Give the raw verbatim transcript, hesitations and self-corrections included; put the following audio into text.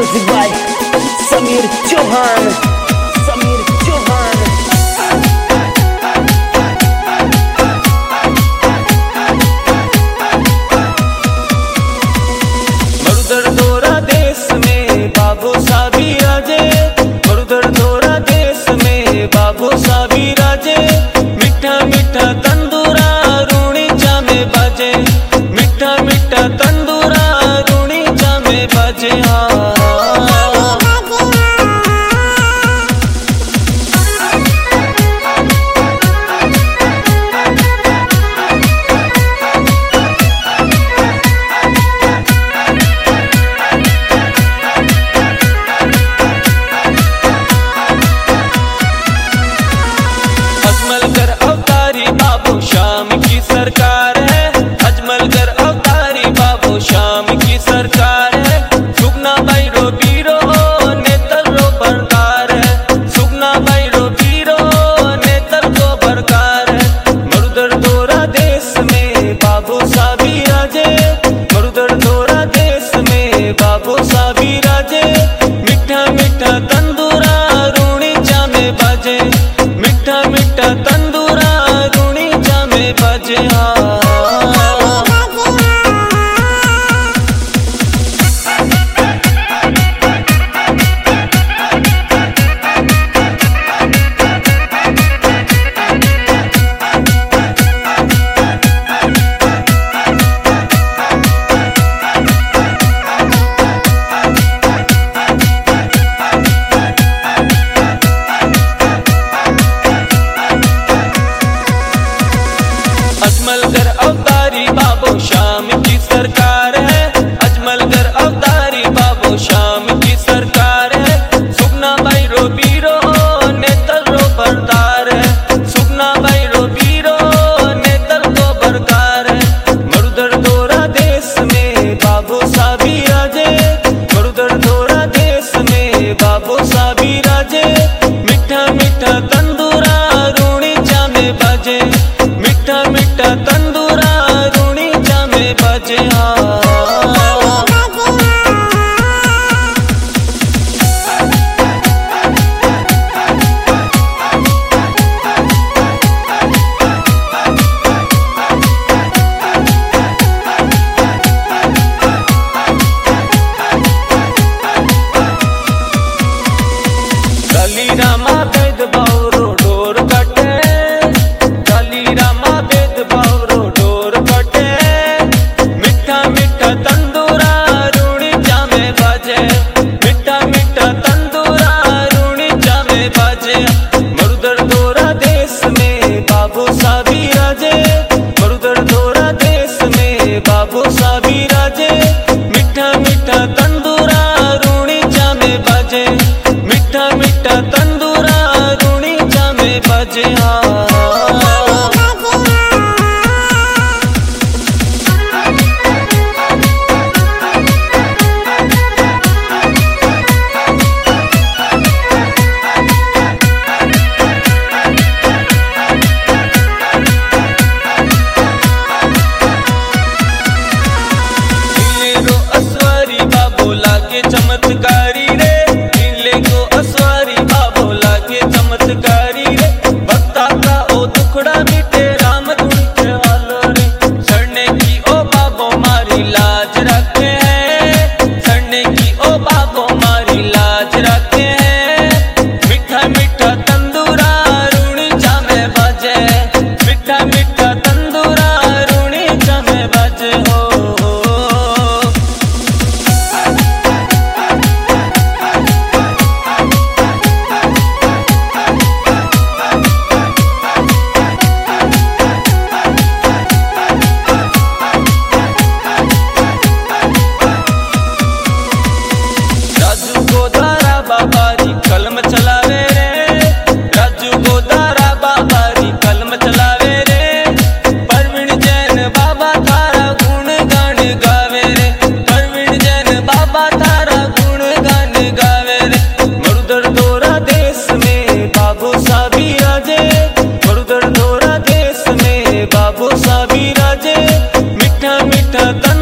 Music by Samir Chauhan. Samir Chauhan. Marudhar दोरा देश में बाबू साबी राजे, मरुधर दोरा देश में बाबू साबी राजे। मिठा मिठा तंदूरा रूणी जामे बाजे, मिठा मिठा तंदूरा रूणी जामे बाजे। हाँ अजमलगढ़ अवतारी बाबू शाम की सरकार है, अजमलगढ़ अवतारी बाबू शाम की सरकार है। सुगना भाई रो बीरो नेतर रो बरकार है, सुगना भाई रो बीरो नेतर रो बरकार है। मरुधर दोरा देश में बाबू साबी राजे, मरुधर दोरा देश में बाबू साबी राजे। मिठा मिठा तंदूरा रूणी जामे बाजे, मिठा मिठा तंदूरा रूणी जामे बाजे। हाँ अजमलगढ़ अवतारी बाबू शाम की सरकार है, अजमलगढ़ अवतारी बाबू शाम की सरकार है। सुगना भाई रो बीरो नेतर रो बरदार है, सुगना भाई रो बीरो नेतर रो बरदार है। मरुधर दोरा देश में बाबू साबी राजे, मरुधर दोरा देश में बाबू साबी राजे। मिठा मिठा तंदूरा रूणी जामे बाजे, मिठा मिठा तंदूरा रूणी जामे बाजे। हाँ काली रामा भेद बावरो डोर कटे, काली रामा भेद बावरो डोर कटे। मिठा मिठा तंदूरा रूणी जामे बाजे, मिठा मिठा तंदूरा रूणी जामे बाजे। मरुधर दोरा देश में बाबू साबी राजे, मरुधर दोरा देश में बाबू साबी राजे। मिठा मिठा तंदूरा रूणी जामे बाजे, मिठा मिठा तंदूरा रूणी जामे बाजे। हाँ दिले रो असवारी बाबू लागे चमत्कारी रे, दिले को असवारी बाबू लागे चमत्कारी रे। भक्ता का ओ दुखड़ा मिटे राम धुन के वालो रे, सड़ने की ओ बाबो मारी लाज रखे हैं, सड़ने की ओ बाबो मारी लाज रखे हैं। मिठा मिठा तंदूरा रूणी जामे बाजे, मिठा मिठा तंदूरा रूणी जामे बाजे। हो राजू गोदारा बाबारी कलम चलावे रे, राजू गोदारा बाबारी कलम चलावे रे। परवीन जैन बाबा थारा गुण गान गावे रे, परवीन जैन बाबा थारा गुण गान गावे रे। मरुधर दोरा देश में बाबू साबी राजे, मरुधर दोरा देश में बाबू साबी राजे। मिठा मिठा